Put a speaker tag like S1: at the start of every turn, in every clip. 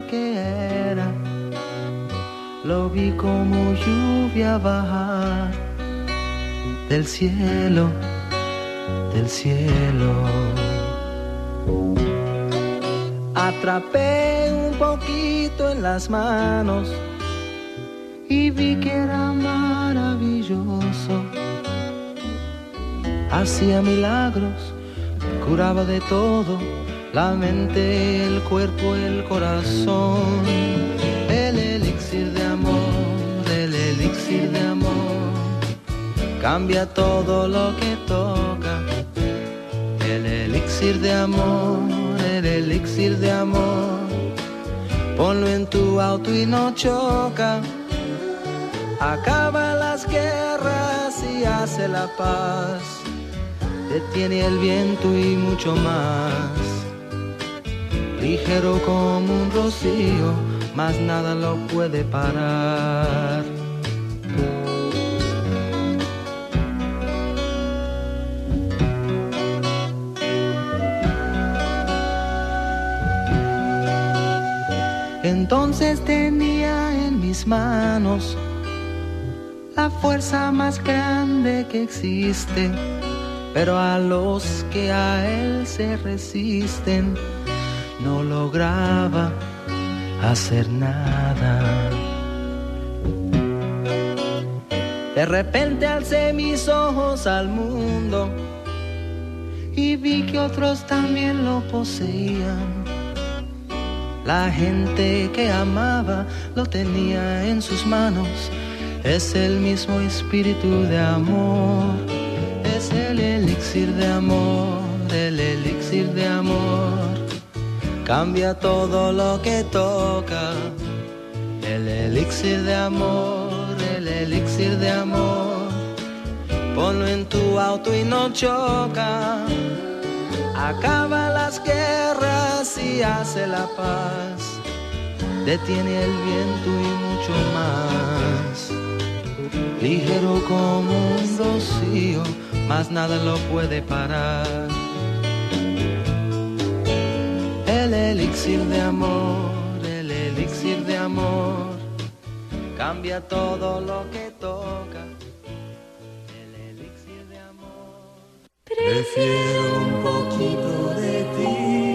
S1: que era. Lo vi como lluvia bajar del cielo, del cielo. Atrapé un poquito en las manos y vi que era maravilloso. Hacía milagros, curaba de todo, la mente, el cuerpo, el corazón. El elixir de amor, el elixir de amor, cambia todo lo que toca. El elixir de amor, el elixir de amor, ponlo en tu auto y no choca. Acaba las guerras y hace la paz, detiene el viento y mucho más. Ligero como un rocío, mas nada lo puede parar. Entonces tenía en mis manos la fuerza más grande que existe, pero a los que a él se resisten no lograba hacer nada. De repente alcé mis ojos al mundo y vi que otros también lo poseían. La gente que amaba lo tenía en sus manos. Es el mismo espíritu de amor, es el elixir de amor, el elixir de amor, cambia todo lo que toca. El elixir de amor, el elixir de amor, ponlo en tu auto y no choca. Acaba las guerras y hace la paz, detiene el viento y mucho más. Ligero como un rocío, mas nada lo puede parar. El elixir de amor, el elixir de amor, cambia todo lo que toca. El elixir de amor.
S2: Prefiero un poquito de ti.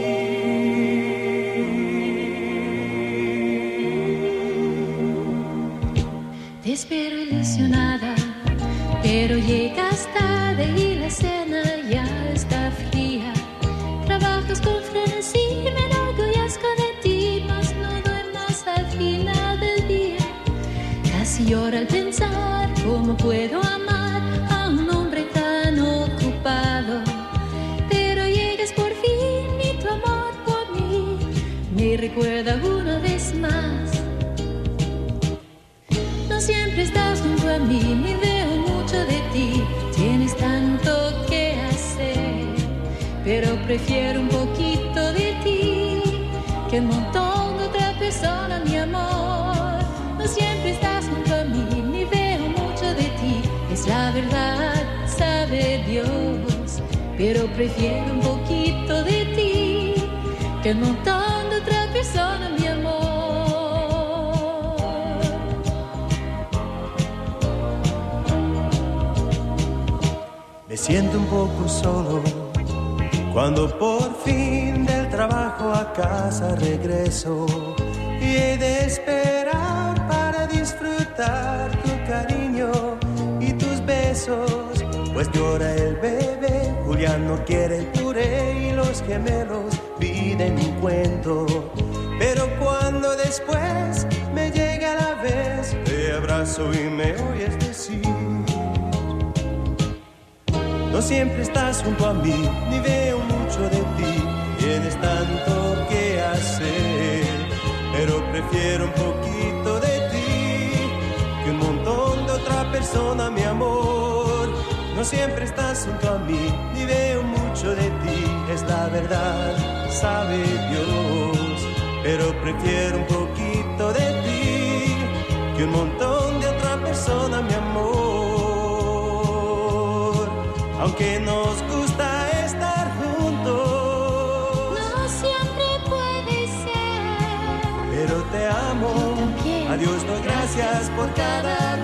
S3: Te espero ilusionada, pero llegas tarde y la cena ya está fría. Trabajas con frenesí, me enorgullezco de ti, mas no duermas al final del día. Casi lloro al pensar cómo puedo amar a un hombre tan ocupado. Pero llegas por fin y tu amor por mí me recuerda una vez más. No siempre estás junto a mí, ni veo mucho de ti. Tienes tanto que hacer, pero prefiero un poquito de ti que un montón de otra persona, mi amor. No siempre estás junto a mí, ni veo mucho de ti. Es la verdad, sabe Dios, pero prefiero un poquito de ti que un montón de otra persona, mi amor.
S2: Me siento un poco solo cuando por fin del trabajo a casa regreso y he de esperar para disfrutar tu cariño y tus besos, pues llora el bebé, Julián no quiere el puré y los gemelos piden un cuento. Pero cuando después me llega la vez, te abrazo y me oyes decir: no siempre estás junto a mí, ni veo mucho de ti. Tienes tanto que hacer, pero prefiero un poquito de ti que un montón de otra persona, mi amor. No siempre estás junto a mí, ni veo mucho de ti. Es la verdad, sabe Dios, pero prefiero un poquito de ti que un montón de otra persona, mi amor. Aunque nos gusta estar juntos,
S3: no siempre puede ser,
S2: pero te amo. A Dios doy gracias por cada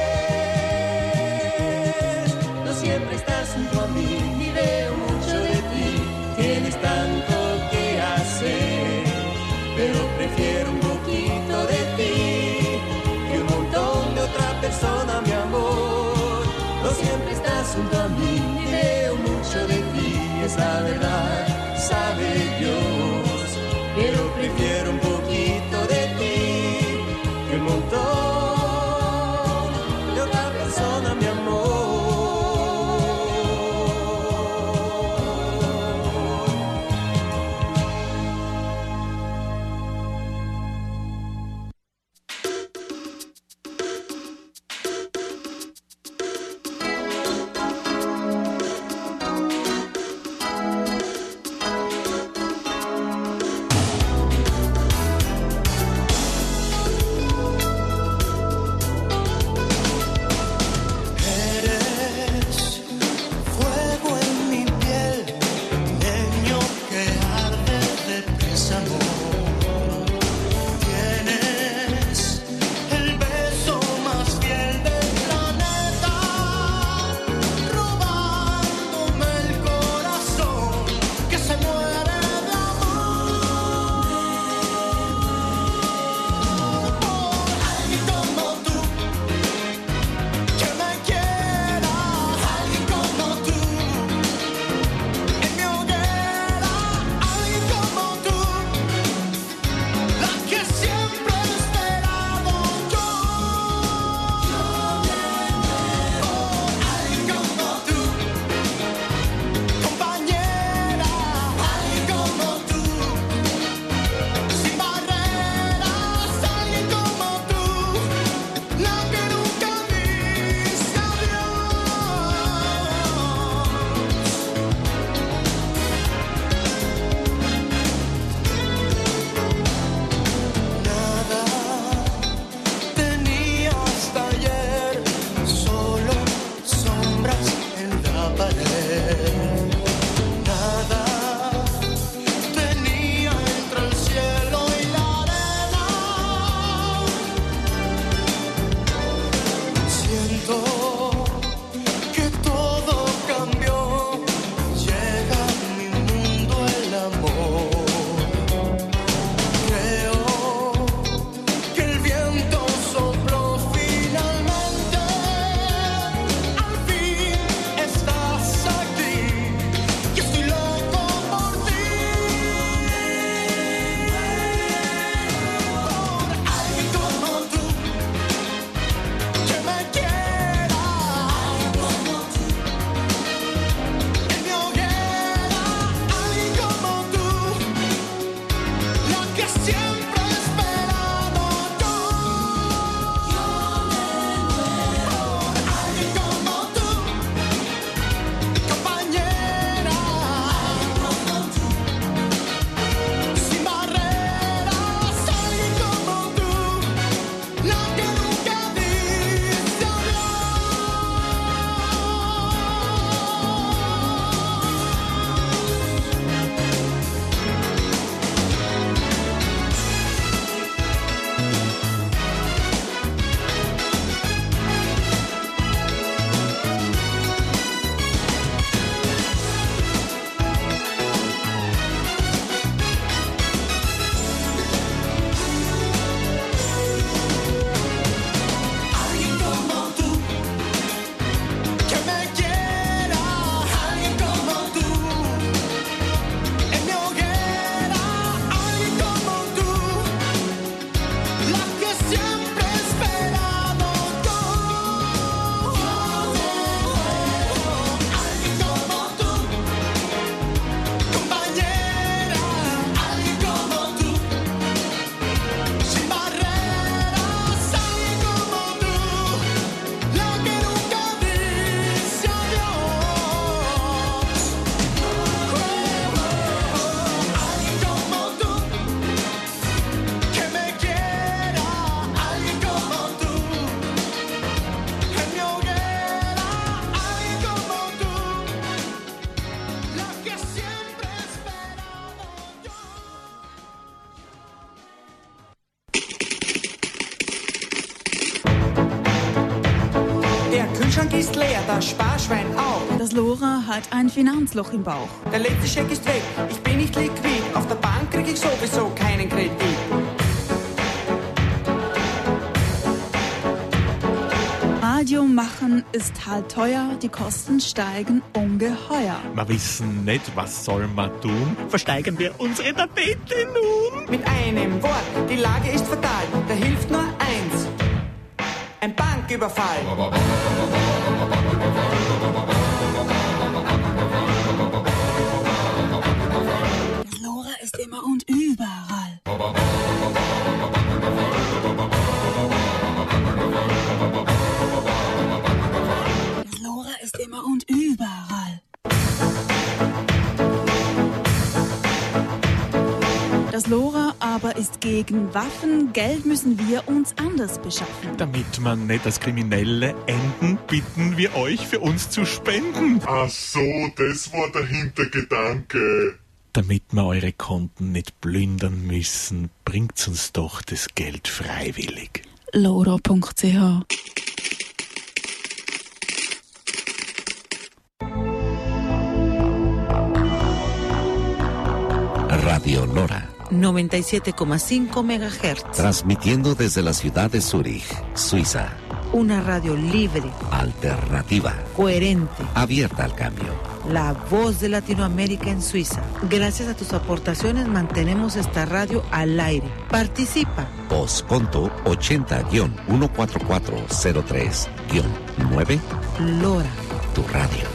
S2: vez. No siempre estás junto a mí, ni veo mucho de ti. Tienes tanto que hacer, pero prefiero un poquito de ti que un montón de otra persona, mi amor. No siempre estás junto a mí, ni veo mucho de ti. Es la verdad, sabe Dios, pero prefiero un poquito de ti que un montón de otra persona, mi amor.
S4: Der Kühlschrank ist leer, das Sparschwein auch.
S5: Das Lora hat ein Finanzloch im Bauch.
S4: Der letzte Scheck ist weg, ich bin nicht liquid. Auf der Bank krieg ich sowieso keinen Kredit.
S5: Radio machen ist halt teuer, die Kosten steigen ungeheuer.
S6: Wir wissen nicht, was soll man tun? Versteigern wir unsere Tapete nun?
S4: Mit einem Wort, die Lage ist fatal. Da hilft nur eins: ein Banküberfall.
S5: Das Lora ist immer und überall. Das Lora ist immer und überall. Das Lora aber ist gegen Waffen. Geld müssen wir uns anders beschaffen.
S6: Damit man nicht als Kriminelle enden, bitten wir euch, für uns zu spenden.
S7: Ach so, das war der Hintergedanke.
S6: Damit wir eure Konten nicht plündern müssen, bringt uns doch das Geld freiwillig.
S5: lora.ch
S8: Radio Lora.
S9: 97,5 MHz.
S8: Transmitiendo desde la ciudad de Zúrich, Suiza.
S9: Una radio libre,
S8: Alternativa.
S9: coherente,
S8: Abierta al cambio.
S9: la voz de Latinoamérica en Suiza. Gracias a tus aportaciones mantenemos esta radio al aire. Participa.
S8: Postconto 80-14403-9.
S9: Lora.
S8: Tu radio.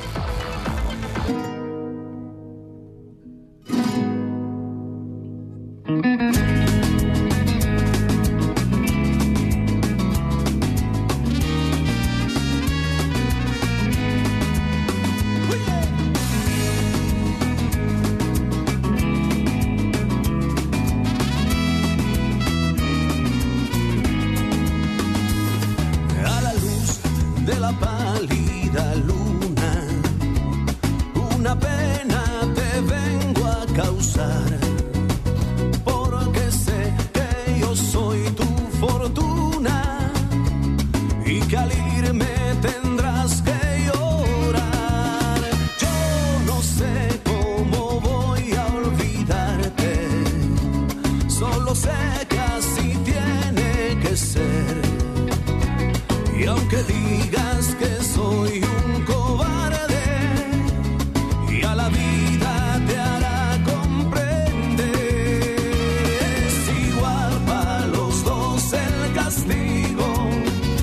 S2: A la luz de la pálida luna, una pena te vengo a causar, porque sé que yo soy tu fortuna y que al irme tendrás que llorar. Yo no sé cómo voy a olvidarte, solo sé que así tiene que ser. Y aunque digas que soy un cobarde, y a la vida te hará comprender, es igual para los dos el castigo,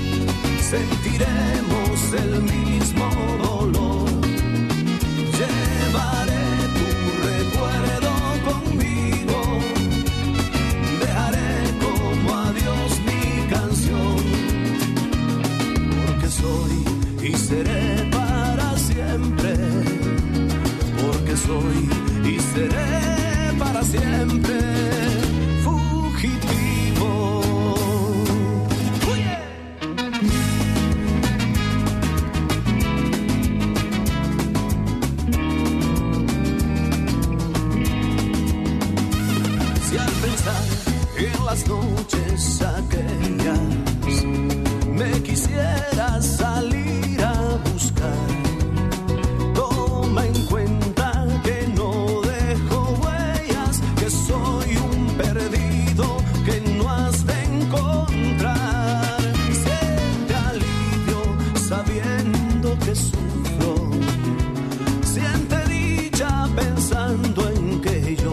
S2: sentiremos el mismo dolor. Llevaré tu recuerdo conmigo, dejaré como adiós mi canción. Porque soy y seré para siempre, porque soy y seré para siempre fugitivo. Si al pensar en las noches aquellas me quisiera salir a buscar, toma en cuenta que no dejo huellas, que soy un perdido que no has de encontrar. Siente alivio sabiendo que sufro, siente dicha pensando en que yo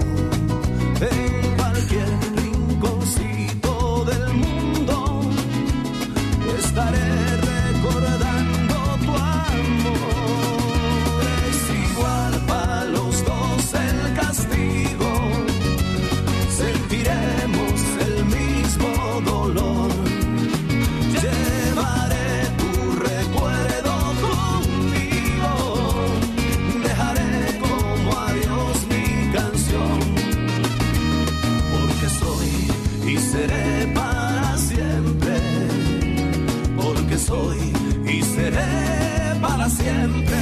S2: en cualquier rinconcito del mundo estaré recordando tu amor. Es igual para los dos el castigo, sentiremos el mismo dolor. Llevaré tu recuerdo conmigo, dejaré como adiós mi canción. Porque soy y seré para siempre, porque soy y seré para siempre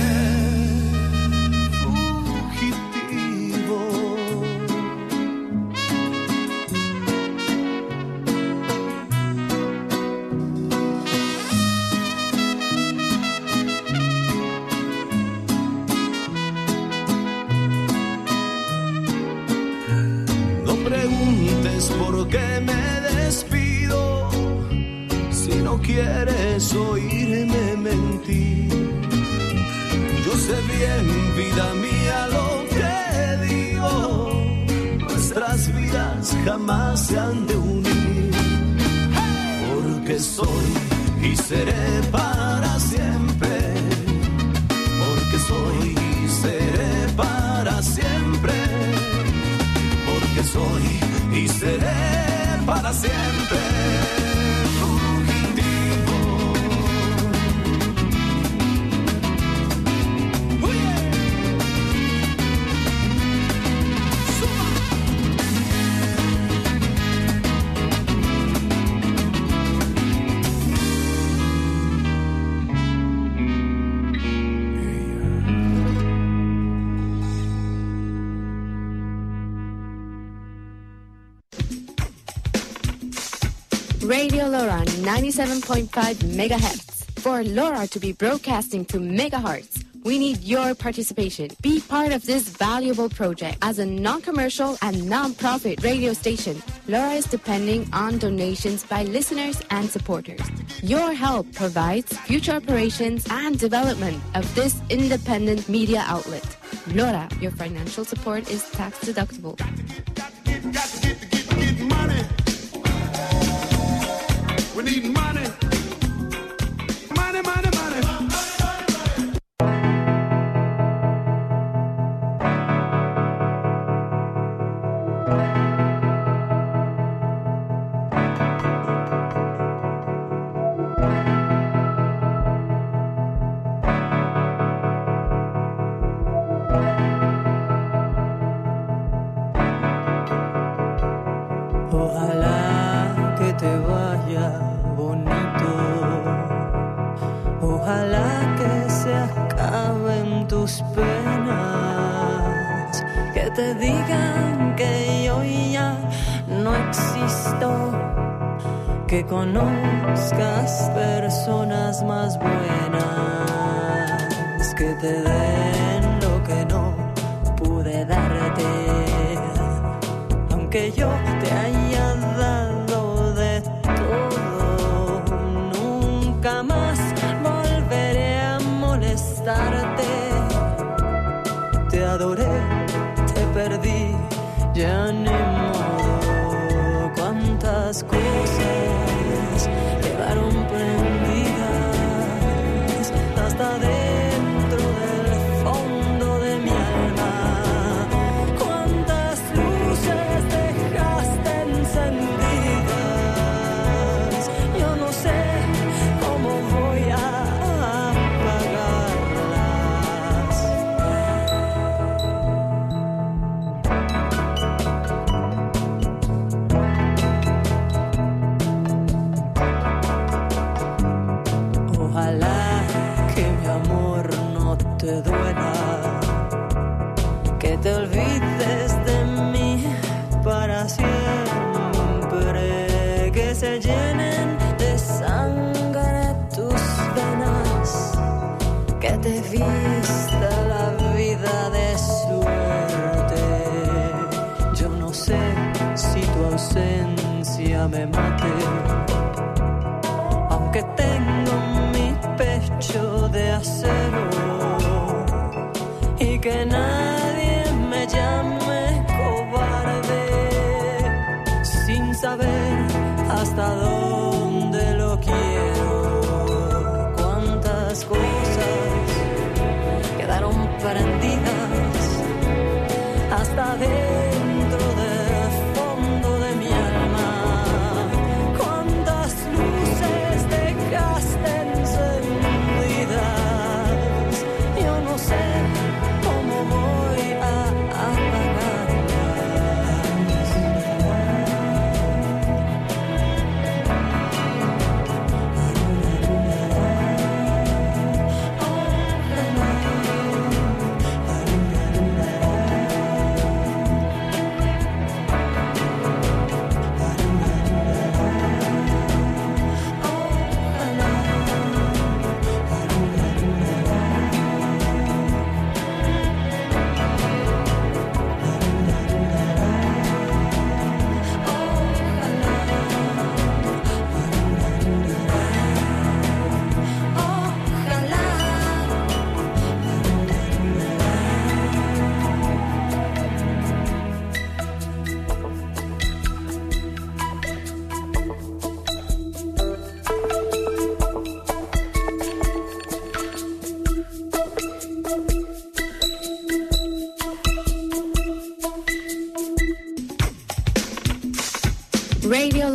S2: fugitivo.
S10: que me despido si no quieres oírme mentir. Yo sé bien, vida mía, lo que digo. Nuestras vidas jamás se han de unir. Porque soy y seré para siempre. Porque soy y seré para siempre. Porque soy y seré para siempre.
S11: Radio LoRa 97.5 megahertz. For LoRa to be broadcasting to megahertz, we need your participation. Be part of this valuable project. As a non-commercial and non-profit radio station, LoRa is depending on donations by listeners and supporters. Your help provides future operations and development of this independent media outlet. LoRa, your financial support is tax deductible.
S10: Got to get money. We need money. Money, money, money.
S1: Ojalá que te vaya bonito, ojalá que se acaben tus penas, que te digan que yo ya no existo, que conozcas personas más buenas, que te den lo que no pude darte, aunque yo te haya dado de todo, nunca más volveré a molestarte. Te adoré, te perdí, ya ni modo. Cuántas cosas quedaron prendidas hasta dentro del fondo de mi alma. Cuántas luces dejaste encendidas, yo no sé cómo voy a apagarlas. Ojalá que mi amor no te duela, que te olvides de mí para siempre, que se llenen de sangre tus venas, que te vista la vida de suerte. Yo no sé si tu ausencia me mate, aunque tengo mi pecho de acero, y que nadie me llame cobarde, sin saber hasta dónde lo quiero. Cuántas cosas quedaron prendidas hasta dentro del fondo de mi alma. Cuántas luces dejaste encendidas, yo no sé cómo voy a apagarlas.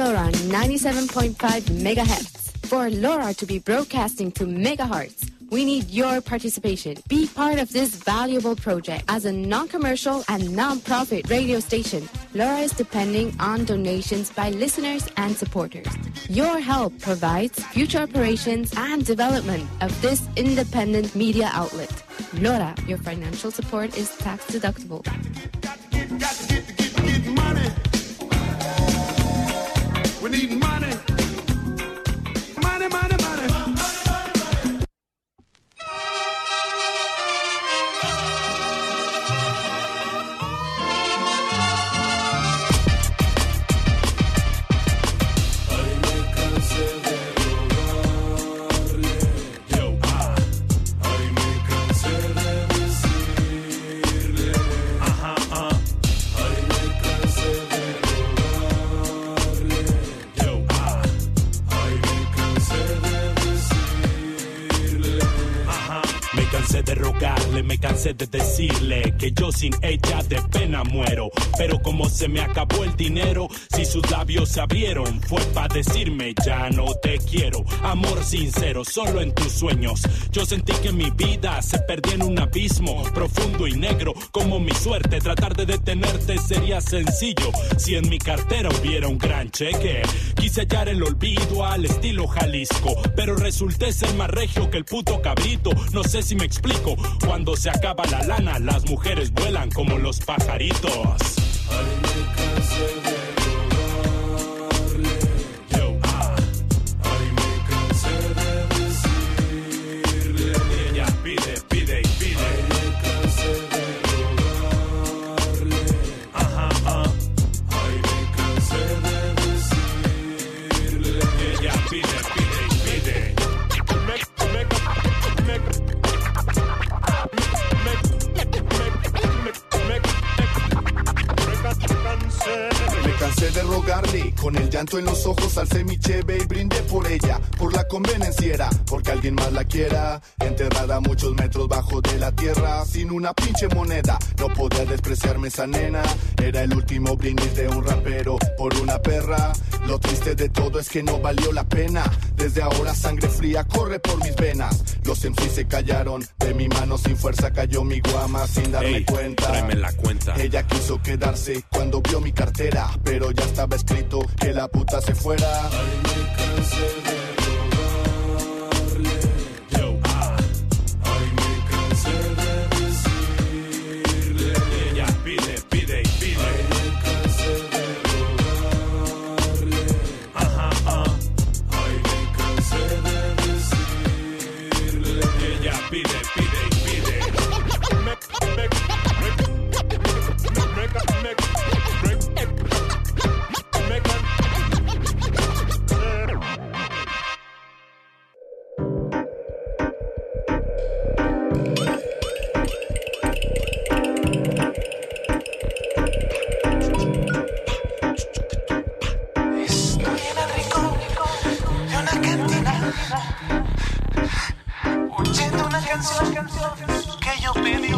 S11: LoRa 97.5 megahertz. For LoRa to be broadcasting to megahertz, we need your participation. Be part of this valuable project. As a non-commercial and non-profit radio station, LoRa is depending on donations by listeners and supporters. Your help provides future operations and development of this independent media outlet. LoRa, your financial support is tax deductible.
S10: Got to get money. We need money. Money, money, money.
S12: De rogarle, me cansé de decirle que yo sin ella de pena muero. Pero como se me acabó el dinero, si sus labios se abrieron, fue pa' decirme ya no te quiero. Amor sincero, solo en tus sueños. Yo sentí que mi vida se perdía en un abismo profundo y negro como mi suerte. Tratar de detenerte sería sencillo si en mi cartera hubiera un gran cheque. Quise hallar el olvido al estilo Jalisco, pero resulté ser más regio que el puto cabrito. No sé si me explico. Cuando se acaba la lana, las mujeres vuelan como los pajaritos. Ay, me cansé de rogarle. Ay, me cansé de decirle. Y ella pide, pide y pide. Ay, me cansé de rogarle. Ay, me cansé de decirle. Y ella pide, pide y pide.
S13: Me cansé de rogarle, con el llanto en los ojos alcé mi cheve y brindé por ella, por la convenenciera, porque alguien más la quiera, enterrada a muchos metros bajo de la tierra, sin una pinche moneda, no podía despreciarme esa nena, era el último brindis de un rapero por una perra, lo triste de todo es que no valió la pena, desde ahora sangre fría corre por mis venas, los MCs se callaron, de mi mano sin fuerza cayó mi guama sin darme cuenta,
S14: tráeme la cuenta.
S13: Ella quiso quedarse cuando vio mi cartera, pero ya estaba escrito que la puta se fuera. Ay, me cansé de rogarle.
S12: Ay, me cansé de decirle. Ella pide, pide y pide.
S13: Ay, me cansé de rogarle.
S12: Ay, me cansé de decirle. Ella pide, pide y pide.
S10: Que yo pedí.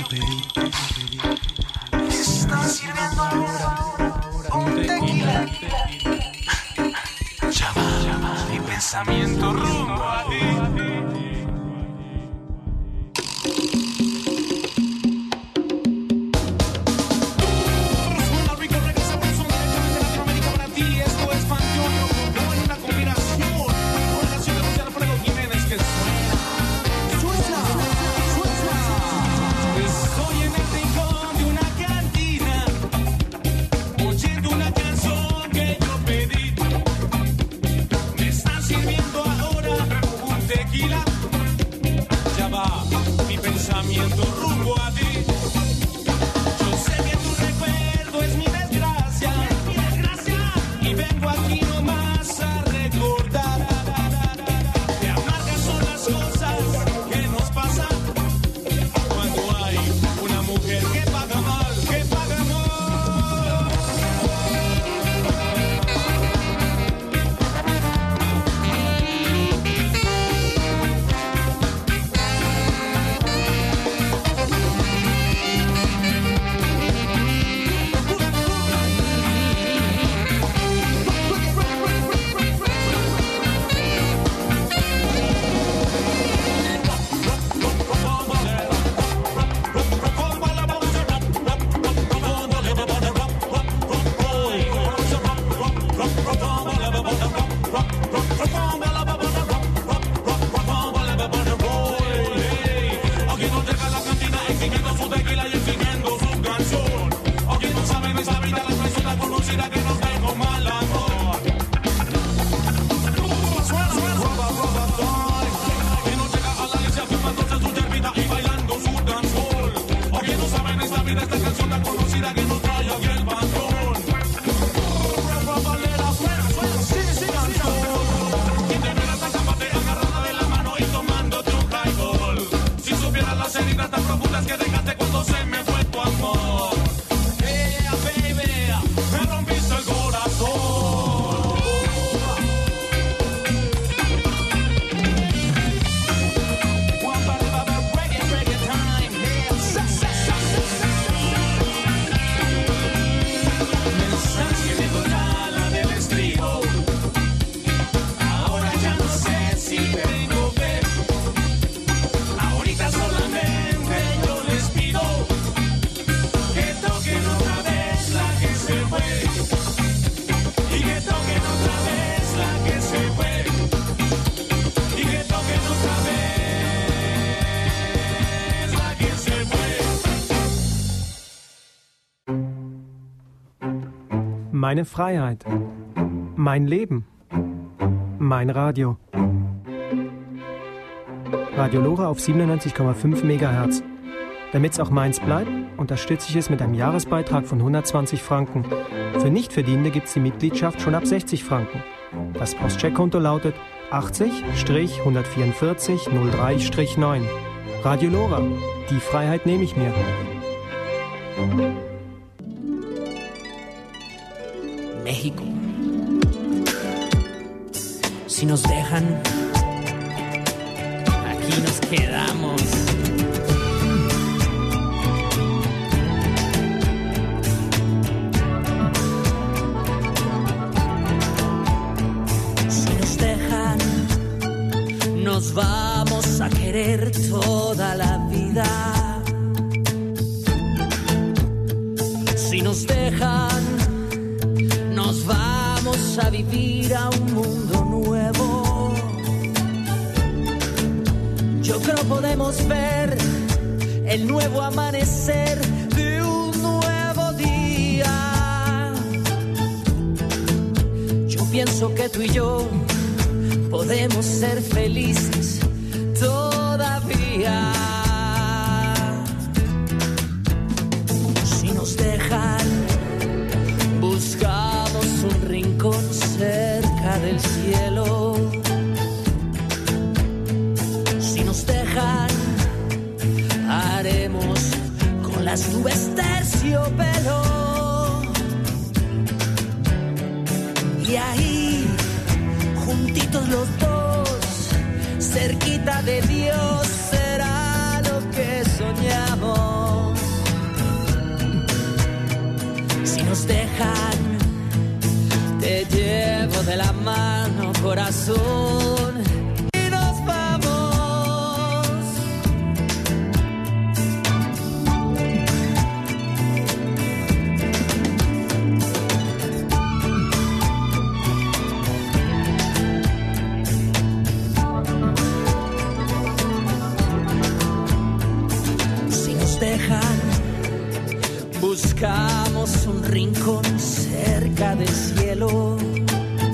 S10: Están sirviendo ahora un tequila. Ya va mi pensamiento rumbo a ti.
S14: Meine Freiheit. Mein Leben. Mein Radio. Radio Lora auf 97,5 MHz. Damit es auch meins bleibt, unterstütze ich es mit einem Jahresbeitrag von 120 Franken. Für Nichtverdienende gibt es die Mitgliedschaft schon ab 60 Franken. Das Postcheckkonto lautet 80-144-03-9. Radio Lora. Die Freiheit nehme ich mir.
S15: México. Si nos dejan, aquí nos quedamos. Si nos dejan, nos vamos a querer toda la vida. Si nos dejan, nos vamos a vivir a un mundo nuevo. Yo creo podemos ver el nuevo amanecer de un nuevo día. Yo pienso que tú y yo podemos ser felices todavía. Si nos dejan, buscamos un rincón cerca del cielo. Si nos dejan, haremos con las nubes terciopelo. Y ahí, juntitos los dos, cerquita de Dios, será lo que soñamos. Si nos dejan, te llevo de la mano, corazón, y nos vamos. Si nos dejan, buscamos un rincón